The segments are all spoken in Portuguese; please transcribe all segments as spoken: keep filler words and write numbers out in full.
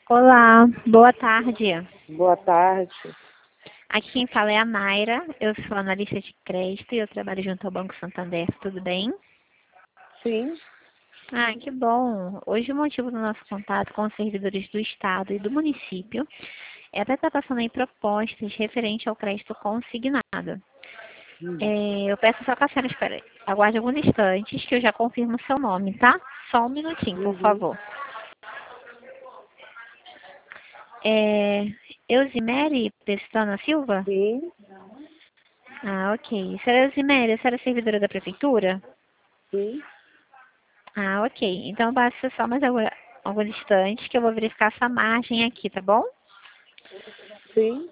Olá, boa tarde. Boa tarde. Aqui quem fala é a Mayra, eu sou analista de crédito e eu trabalho junto ao Banco Santander, tudo bem? Sim. Ah, que bom! Hoje o motivo do nosso contato com os servidores do Estado e do município é para estar passando aí propostas referente ao crédito consignado. Hum. É, eu peço só que a senhora espere, aguarde alguns instantes que eu já confirmo o seu nome, tá? Só um minutinho, por Uhum. favor. É, Eusimere Pestana Silva? Sim. Ah, ok. Senhora Eusiméria, a senhora é servidora da prefeitura? Sim. Ah, ok. Então basta só mais algum, alguns instantes que eu vou verificar essa margem aqui, tá bom? Sim.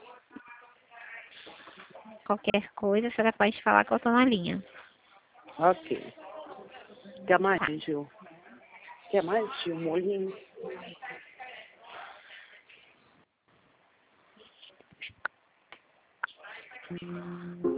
Qualquer coisa, a senhora pode falar que eu tô na linha. Ok. Quer mais, Tá. Gil? Quer mais, Gil? Molinho? Hum.